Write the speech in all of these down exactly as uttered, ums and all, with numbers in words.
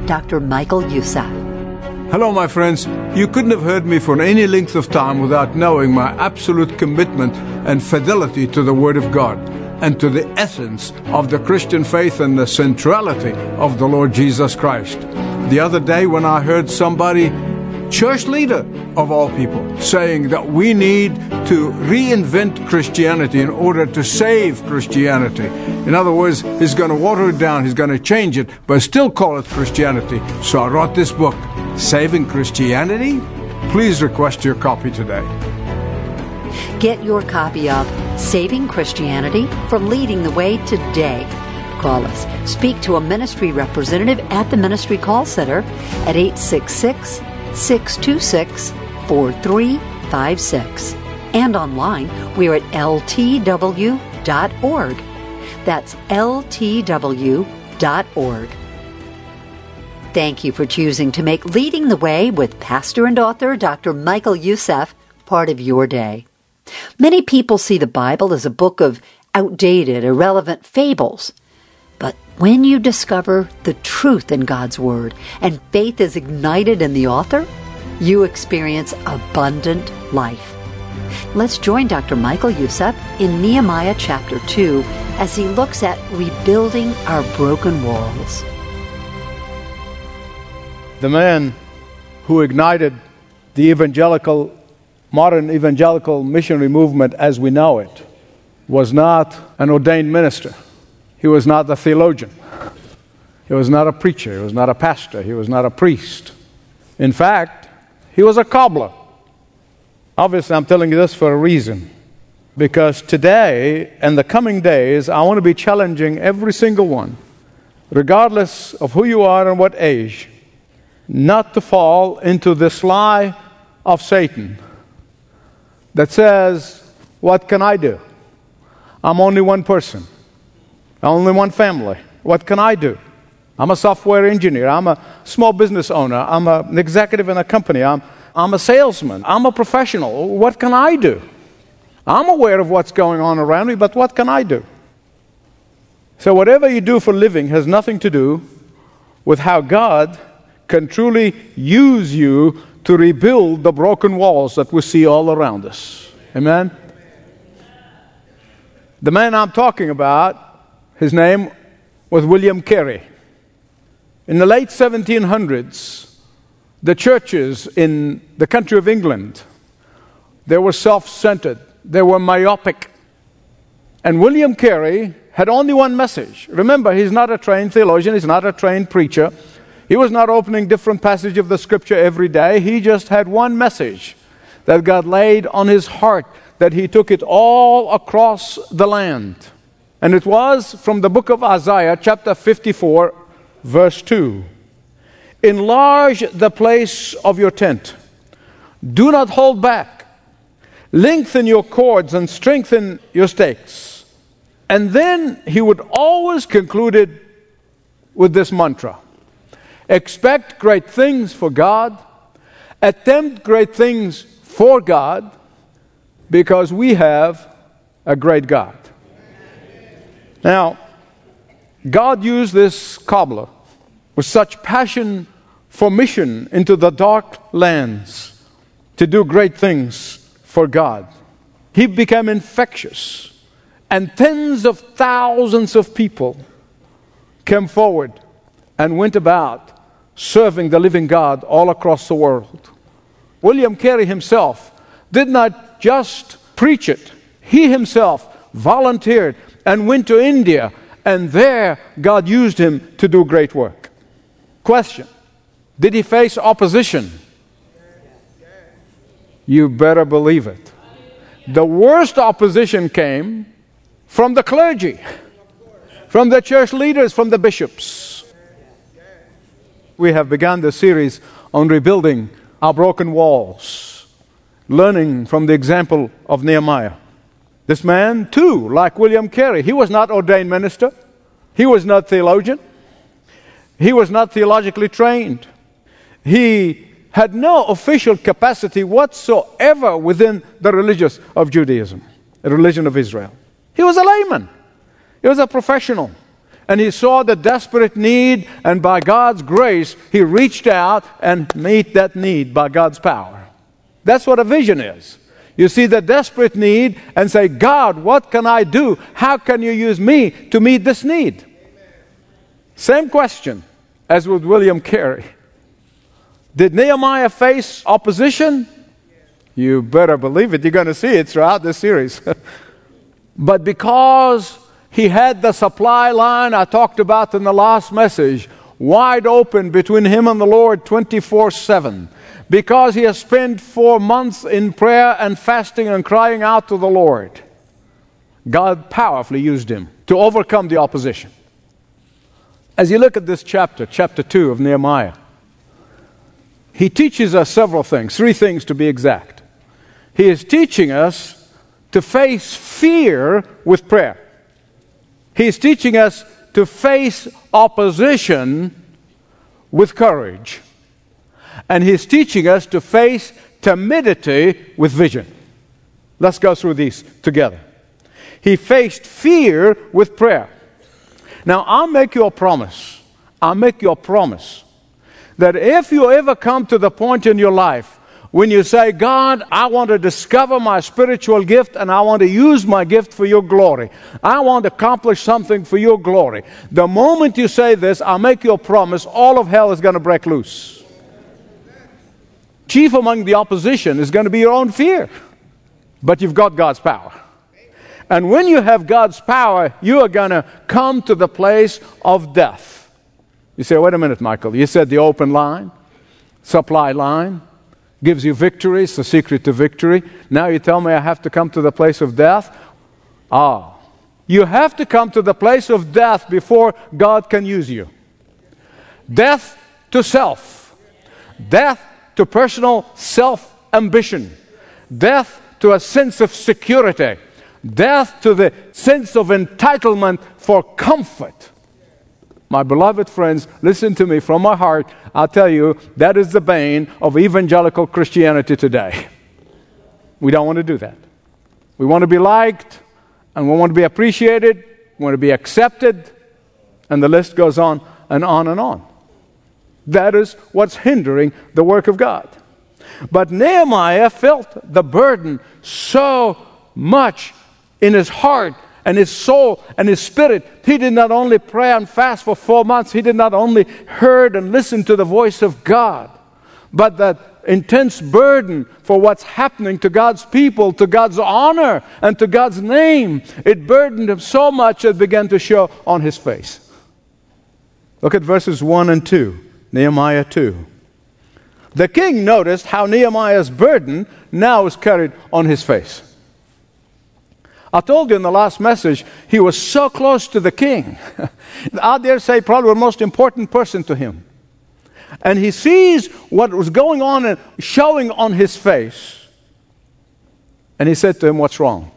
Doctor Michael Youssef. Hello, my friends. You couldn't have heard me for any length of time without knowing my absolute commitment and fidelity to the Word of God and to the essence of the Christian faith and the centrality of the Lord Jesus Christ. The other day when I heard somebody, church leader of all people, saying that we need to reinvent Christianity in order to save Christianity. In other words, he's going to water it down, he's going to change it, but still call it Christianity. So I wrote this book, Saving Christianity. Please request your copy today. Get your copy of Saving Christianity for Leading the Way today. Call us. Speak to a ministry representative at the Ministry Call Center at eight six six, six two six, four three five six. And online, we're at L T W dot org. That's L T W dot org. Thank you for choosing to make Leading the Way with pastor and author Doctor Michael Youssef part of your day. Many people see the Bible as a book of outdated, irrelevant fables. But when you discover the truth in God's Word and faith is ignited in the author, you experience abundant life. Let's join Doctor Michael Youssef in Nehemiah chapter two as he looks at rebuilding our broken walls. The man who ignited the evangelical, modern evangelical missionary movement as we know it was not an ordained minister. He was not a theologian. He was not a preacher. He was not a pastor. He was not a priest. In fact, he was a cobbler. Obviously, I'm telling you this for a reason. Because today and the coming days, I want to be challenging every single one, regardless of who you are and what age, not to fall into this lie of Satan that says, what can I do? I'm only one person. Only one family. What can I do? I'm a software engineer. I'm a small business owner. I'm a, an executive in a company. I'm, I'm a salesman. I'm a professional. What can I do? I'm aware of what's going on around me, but what can I do? So whatever you do for a living has nothing to do with how God can truly use you to rebuild the broken walls that we see all around us. Amen? The man I'm talking about, his name was William Carey. In the late seventeen hundreds, the churches in the country of England, they were self-centered, they were myopic. And William Carey had only one message. Remember, he's not a trained theologian, he's not a trained preacher. He was not opening different passages of the Scripture every day. He just had one message that God laid on his heart, that he took it all across the land. And it was from the book of Isaiah, chapter fifty-four, verse two. Enlarge the place of your tent. Do not hold back. Lengthen your cords and strengthen your stakes. And then he would always conclude it with this mantra. Expect great things for God. Attempt great things for God, because we have a great God. Now, God used this cobbler with such passion for mission into the dark lands to do great things for God. He became infectious, and tens of thousands of people came forward and went about serving the living God all across the world. William Carey himself did not just preach it. He himself volunteered and went to India, and there God used him to do great work. Question: did he face opposition? You better believe it. The worst opposition came from the clergy, from the church leaders, from the bishops. We have begun the series on rebuilding our broken walls, learning from the example of Nehemiah. This man, too, like William Carey, he was not ordained minister. He was not theologian. He was not theologically trained. He had no official capacity whatsoever within the religious of Judaism, the religion of Israel. He was a layman. He was a professional. and he saw the desperate need, and by God's grace, he reached out and met that need by God's power. That's what a vision is. You see the desperate need and say, God, what can I do? How can you use me to meet this need? Same question as with William Carey. Did Nehemiah face opposition? You better believe it. You're going to see it throughout this series. But because he had the supply line I talked about in the last message wide open between him and the Lord twenty-four seven, because he has spent four months in prayer and fasting and crying out to the Lord, God powerfully used him to overcome the opposition. As you look at this chapter, chapter two of Nehemiah, he teaches us several things, three things to be exact. He is teaching us to face fear with prayer. He is teaching us to face opposition with courage. And he's teaching us to face timidity with vision. Let's go through these together. He faced fear with prayer. Now, I'll make you a promise. I'll make you a promise that if you ever come to the point in your life when you say, God, I want to discover my spiritual gift and I want to use my gift for your glory. I want to accomplish something for your glory. The moment you say this, I'll make you a promise, all of hell is going to break loose. Chief among the opposition is going to be your own fear. But you've got God's power. And when you have God's power, you are going to come to the place of death. You say, wait a minute, Michael. You said the open line, supply line, gives you victory. It's the secret to victory. Now you tell me I have to come to the place of death? Ah, you have to come to the place of death before God can use you. Death to self. Death to personal self-ambition. Death to a sense of security. Death to the sense of entitlement for comfort. My beloved friends, listen to me from my heart. I'll tell you, that is the bane of evangelical Christianity today. We don't want to do that. We want to be liked, and we want to be appreciated, we want to be accepted, and the list goes on and on and on. That is what's hindering the work of God. But Nehemiah felt the burden so much in his heart and his soul and his spirit. He did not only pray and fast for four months. He did not only heard and listen to the voice of God, but that intense burden for what's happening to God's people, to God's honor, and to God's name. It burdened him so much it began to show on his face. Look at verses one and two, Nehemiah two. The king noticed how Nehemiah's burden now was carried on his face. I told you in the last message, he was so close to the king. I dare say probably the most important person to him. And he sees what was going on and showing on his face. And he said to him, what's wrong?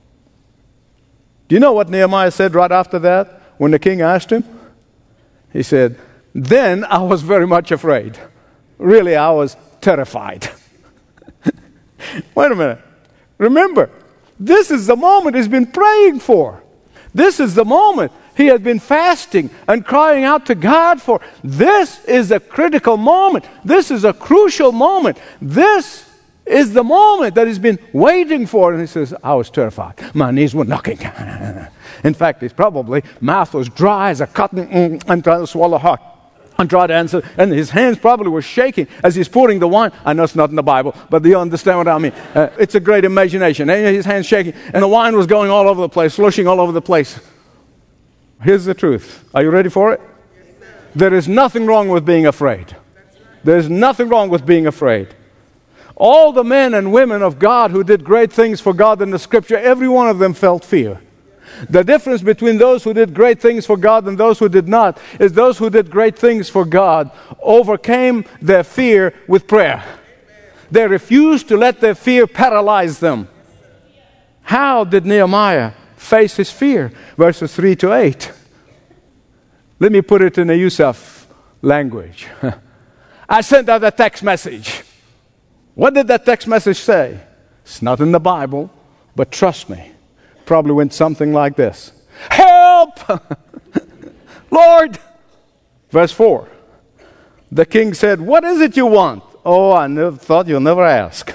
Do you know what Nehemiah said right after that when the king asked him? He said, then I was very much afraid. Really, I was terrified. Wait a minute. Remember, this is the moment he's been praying for. This is the moment he had been fasting and crying out to God for. This is a critical moment. This is a crucial moment. This is the moment that he's been waiting for. And he says, I was terrified. My knees were knocking. In fact, his probably mouth was dry as a cotton and trying to swallow hard. And tried to answer, and his hands probably were shaking as he's pouring the wine. I know it's not in the Bible, but you understand what I mean. Uh, it's a great imagination. And his hands shaking, and the wine was going all over the place, slushing all over the place. Here's the truth. Are you ready for it? There is nothing wrong with being afraid. There's nothing wrong with being afraid. All the men and women of God who did great things for God in the Scripture, every one of them felt fear. The difference between those who did great things for God and those who did not is those who did great things for God overcame their fear with prayer. They refused to let their fear paralyze them. How did Nehemiah face his fear? Verses three to eight. Let me put it in a Yusuf language. I sent out a text message. What did that text message say? It's not in the Bible, but trust me. Probably went something like this. Help! Lord. Verse four. The king said, what is it you want? Oh, I never thought you'll never ask.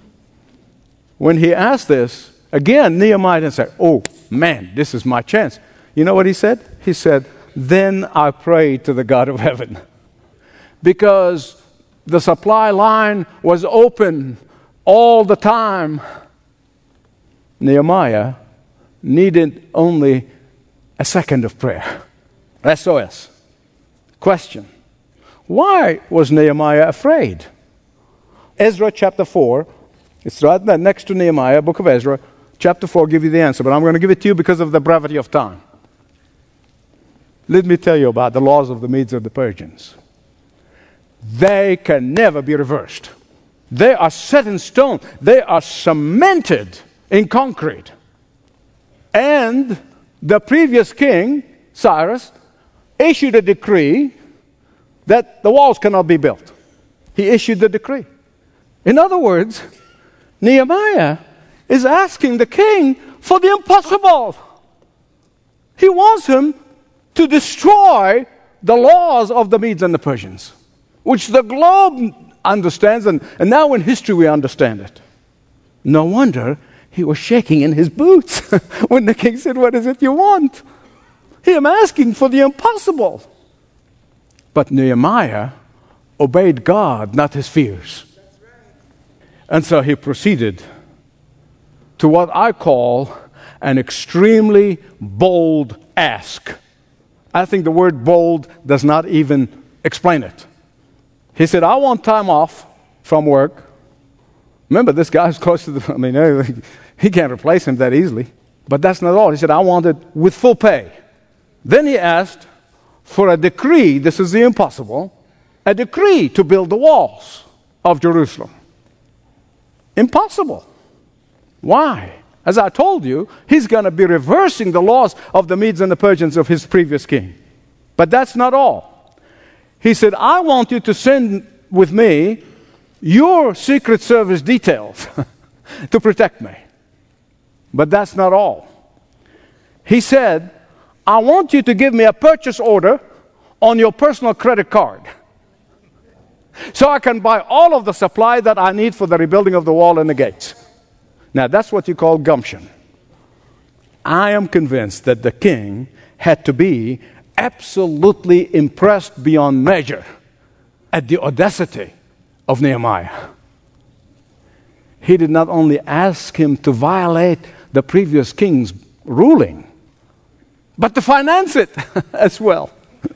When he asked this, again, Nehemiah didn't say, oh, man, this is my chance. You know what he said? He said, then I prayed to the God of heaven. Because the supply line was open all the time, Nehemiah needed only a second of prayer. S O S. Question. Why was Nehemiah afraid? Ezra chapter four, it's right there next to Nehemiah, book of Ezra, chapter four give you the answer, but I'm going to give it to you because of the brevity of time. Let me tell you about the laws of the Medes and the Persians. They can never be reversed. They are set in stone. They are cemented in concrete. And the previous king, Cyrus, issued a decree that the walls cannot be built. He issued the decree. In other words, Nehemiah is asking the king for the impossible. He wants him to destroy the laws of the Medes and the Persians, which the globe understands, and, and now in history we understand it. No wonder he was shaking in his boots when the king said, what is it you want? He am asking for the impossible. But Nehemiah obeyed God, not his fears. And so he proceeded to what I call an extremely bold ask. I think the word bold does not even explain it. He said, I want time off from work. Remember, this guy's close to the, I mean, he can't replace him that easily. But that's not all. He said, I want it with full pay. Then he asked for a decree, this is the impossible, a decree to build the walls of Jerusalem. Impossible. Why? As I told you, he's going to be reversing the laws of the Medes and the Persians of his previous king. But that's not all. He said, I want you to send with me your Secret Service details to protect me. But that's not all. He said, I want you to give me a purchase order on your personal credit card so I can buy all of the supply that I need for the rebuilding of the wall and the gates. Now, that's what you call gumption. I am convinced that the king had to be absolutely impressed beyond measure at the audacity of Nehemiah. He did not only ask him to violate the previous king's ruling, but to finance it as well.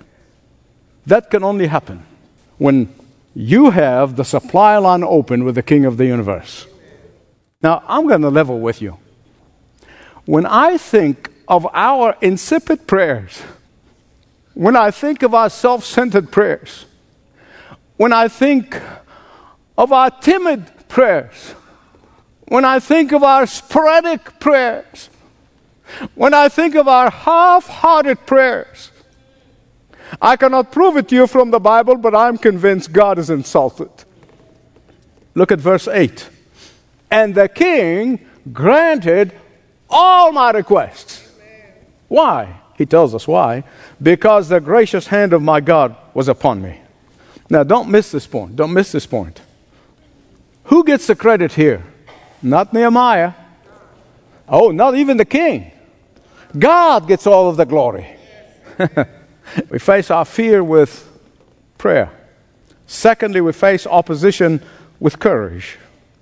That can only happen when you have the supply line open with the King of the universe. Now, I'm going to level with you. When I think of our insipid prayers, when I think of our self-centered prayers, when I think of our timid prayers, when I think of our sporadic prayers, when I think of our half-hearted prayers, I cannot prove it to you from the Bible, but I'm convinced God is insulted. Look at verse eight. And the king granted all my requests. Why? He tells us why. Because the gracious hand of my God was upon me. Now, don't miss this point. Don't miss this point. Who gets the credit here? Not Nehemiah. Oh, not even the king. God gets all of the glory. We face our fear with prayer. Secondly, we face opposition with courage.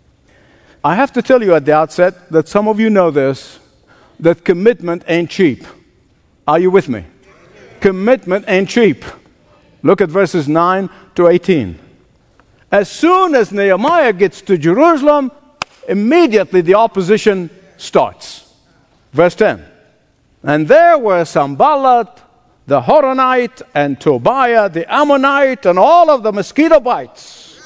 I have to tell you at the outset that some of you know this, that commitment ain't cheap. Are you with me? Commitment ain't cheap. Look at verses nine to eighteen. As soon as Nehemiah gets to Jerusalem, immediately the opposition starts. Verse ten. And there were Sanballat, the Horonite, and Tobiah, the Ammonite, and all of the mosquito bites.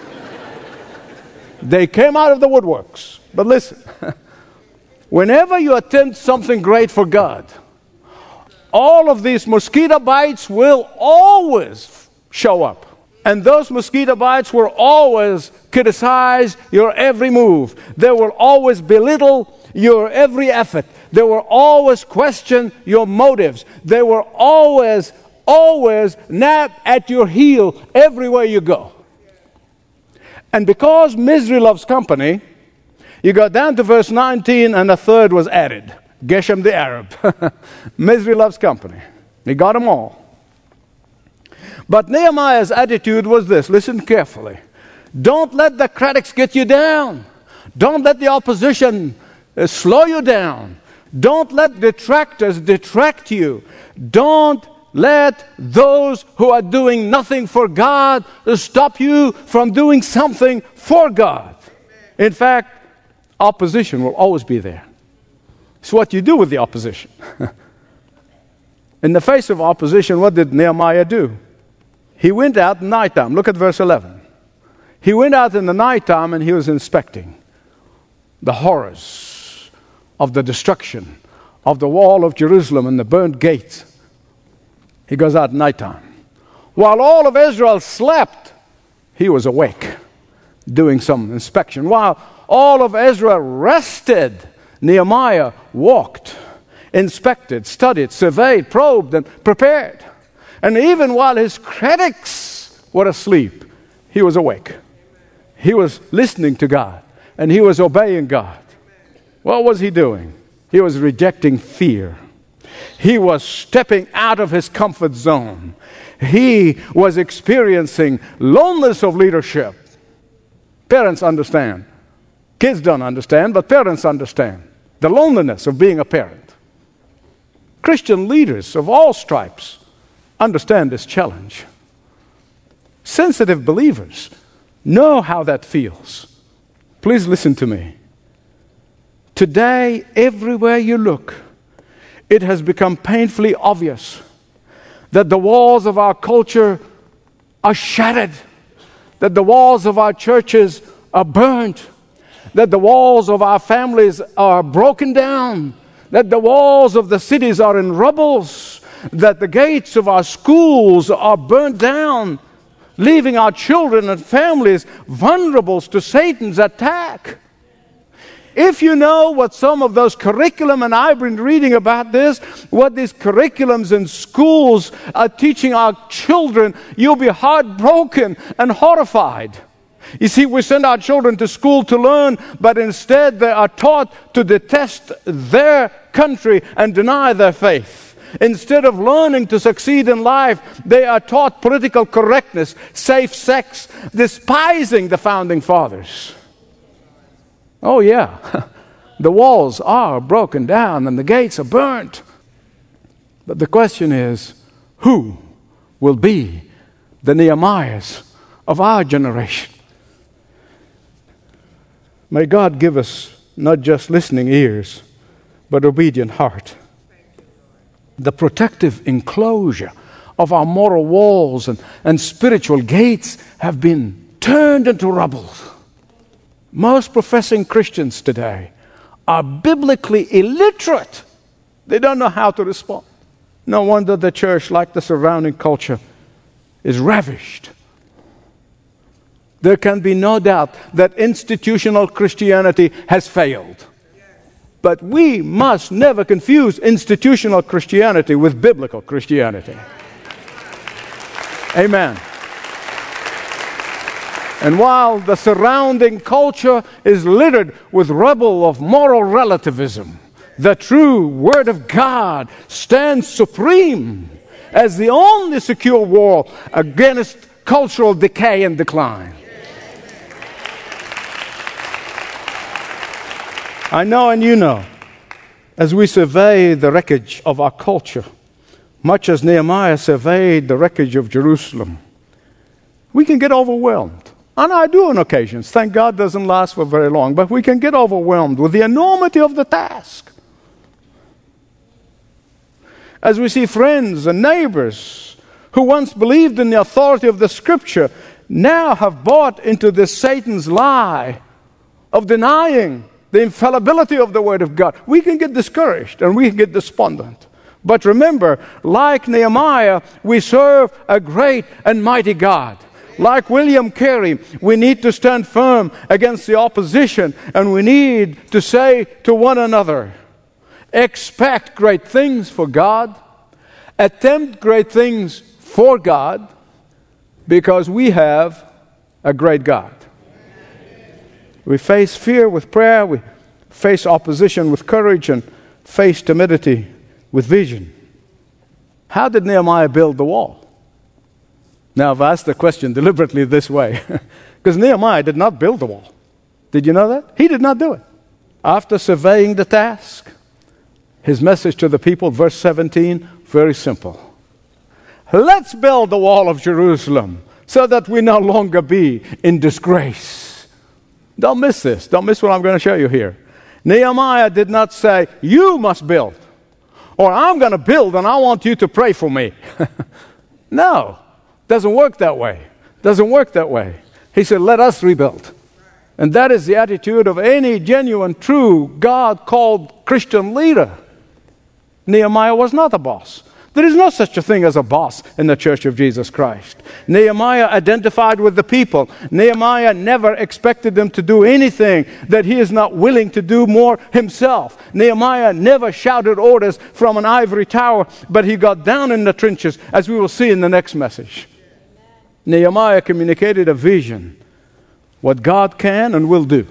They came out of the woodworks. But listen, whenever you attempt something great for God, all of these mosquito bites will always show up. And those mosquito bites will always criticize your every move. They will always belittle your every effort. They will always question your motives. They will always, always nap at your heel everywhere you go. And because misery loves company, you got down to verse nineteen and a third was added. Geshem the Arab. Misery loves company. He got them all. But Nehemiah's attitude was this. Listen carefully. Don't let the critics get you down. Don't let the opposition uh, slow you down. Don't let detractors detract you. Don't let those who are doing nothing for God stop you from doing something for God. In fact, opposition will always be there. It's what you do with the opposition. In the face of opposition, what did Nehemiah do? He went out in nighttime. Look at verse eleven. He went out in the nighttime and he was inspecting the horrors of the destruction of the wall of Jerusalem and the burnt gates. He goes out at nighttime. While all of Israel slept, he was awake, doing some inspection. While all of Israel rested, Nehemiah walked, inspected, studied, surveyed, probed, and prepared. And even while his critics were asleep, he was awake. He was listening to God, and he was obeying God. What was he doing? He was rejecting fear. He was stepping out of his comfort zone. He was experiencing loneliness of leadership. Parents understand. Kids don't understand, but parents understand the loneliness of being a parent. Christian leaders of all stripes understand this challenge. Sensitive believers know how that feels. Please listen to me. Today, everywhere you look, it has become painfully obvious that the walls of our culture are shattered, that the walls of our churches are burnt, that the walls of our families are broken down, that the walls of the cities are in rubbles, that the gates of our schools are burnt down, leaving our children and families vulnerable to Satan's attack. If you know what some of those curriculum, and I've been reading about this, what these curriculums in schools are teaching our children, you'll be heartbroken and horrified. You see, we send our children to school to learn, but instead they are taught to detest their country and deny their faith. Instead of learning to succeed in life, they are taught political correctness, safe sex, despising the founding fathers. Oh yeah, the walls are broken down and the gates are burnt. But the question is, who will be the Nehemiahs of our generation? May God give us not just listening ears, but obedient heart. The protective enclosure of our moral walls and, and spiritual gates have been turned into rubble. Most professing Christians today are biblically illiterate. They don't know how to respond. No wonder the church, like the surrounding culture, is ravished. There can be no doubt that institutional Christianity has failed. But we must never confuse institutional Christianity with biblical Christianity. Amen. And while the surrounding culture is littered with rubble of moral relativism, the true Word of God stands supreme as the only secure wall against cultural decay and decline. I know and you know, as we survey the wreckage of our culture, much as Nehemiah surveyed the wreckage of Jerusalem, we can get overwhelmed. And I do on occasions. Thank God doesn't last for very long. But we can get overwhelmed with the enormity of the task. As we see friends and neighbors who once believed in the authority of the Scripture now have bought into this Satan's lie of denying the infallibility of the Word of God, we can get discouraged and we can get despondent. But remember, like Nehemiah, we serve a great and mighty God. Like William Carey, we need to stand firm against the opposition, and we need to say to one another, expect great things for God, attempt great things for God, because we have a great God. We face fear with prayer, we face opposition with courage, and face timidity with vision. How did Nehemiah build the wall? Now, I've asked the question deliberately this way, because Nehemiah did not build the wall. Did you know that? He did not do it. After surveying the task, his message to the people, verse seventeen, very simple. Let's build the wall of Jerusalem so that we no longer be in disgrace. Don't miss this. Don't miss what I'm going to show you here. Nehemiah did not say, you must build, or I'm going to build and I want you to pray for me. No, doesn't work that way. Doesn't work that way. He said, let us rebuild. And that is the attitude of any genuine, true, God-called Christian leader. Nehemiah was not a boss. There is no such a thing as a boss in the Church of Jesus Christ. Nehemiah identified with the people. Nehemiah never expected them to do anything that he is not willing to do more himself. Nehemiah never shouted orders from an ivory tower, but he got down in the trenches, as we will see in the next message. Nehemiah communicated a vision, what God can and will do.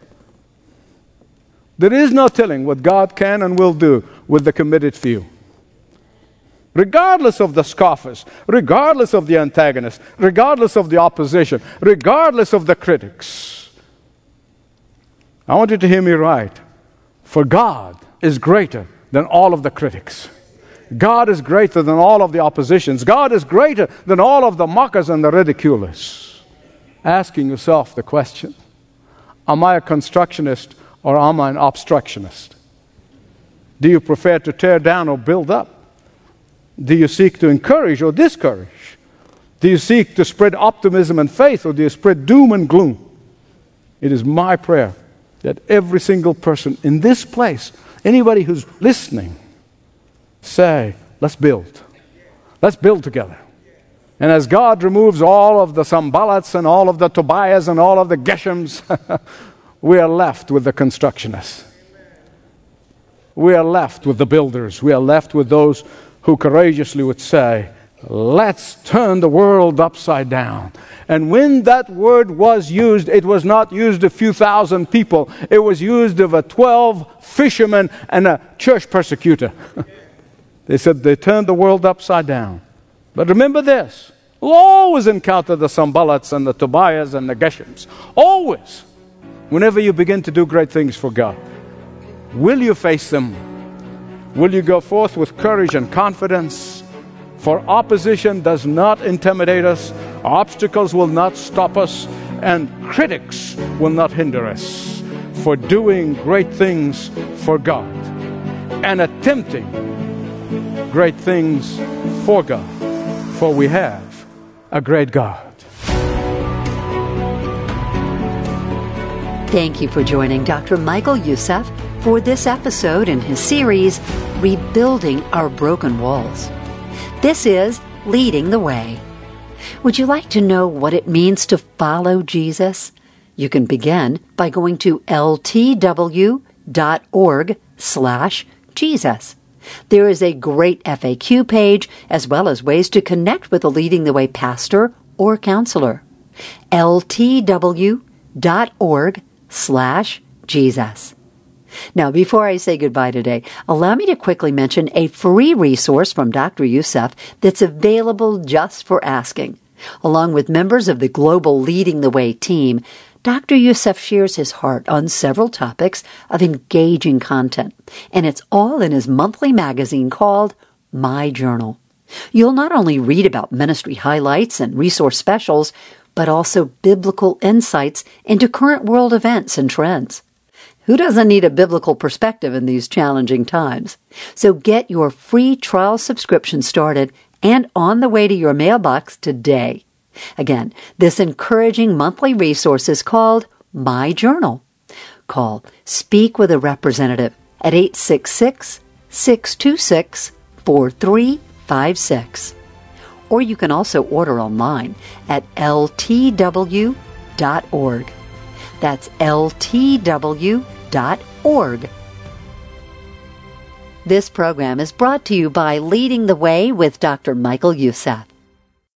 There is no telling what God can and will do with the committed few. Regardless of the scoffers, regardless of the antagonists, regardless of the opposition, regardless of the critics. I want you to hear me right. For God is greater than all of the critics. God is greater than all of the oppositions. God is greater than all of the mockers and the ridiculers. Asking yourself the question, am I a constructionist or am I an obstructionist? Do you prefer to tear down or build up? Do you seek to encourage or discourage? Do you seek to spread optimism and faith, or do you spread doom and gloom? It is my prayer that every single person in this place, anybody who's listening, say, let's build. Let's build together. And as God removes all of the Sanballats and all of the Tobiahs and all of the Geshems, we are left with the constructionists. We are left with the builders. We are left with those who courageously would say, let's turn the world upside down. And when that word was used, it was not used of a few thousand people. It was used of a twelve fishermen and a church persecutor. They said they turned the world upside down. But remember this, we'll always encounter the Sanballats and the Tobiahs and the Geshems. Always. Whenever you begin to do great things for God, will you face them? Will you go forth with courage and confidence? For opposition does not intimidate us, obstacles will not stop us, and critics will not hinder us for doing great things for God and attempting great things for God. For we have a great God. Thank you for joining Doctor Michael Youssef for this episode in his series, Rebuilding Our Broken Walls. This is Leading the Way. Would you like to know what it means to follow Jesus? You can begin by going to ltw.org slash Jesus. There is a great F A Q page, as well as ways to connect with a Leading the Way pastor or counselor. ltw.org slash Jesus. Now, before I say goodbye today, allow me to quickly mention a free resource from Doctor Youssef that's available just for asking. Along with members of the global Leading the Way team, Doctor Youssef shares his heart on several topics of engaging content, and it's all in his monthly magazine called My Journal. You'll not only read about ministry highlights and resource specials, but also biblical insights into current world events and trends. Who doesn't need a biblical perspective in these challenging times? So get your free trial subscription started and on the way to your mailbox today. Again, this encouraging monthly resource is called My Journal. Call Speak with a Representative at eight six six, six two six, four three five six. Or you can also order online at L T W dot org. That's L T W dot org. This program is brought to you by Leading the Way with Doctor Michael Youssef.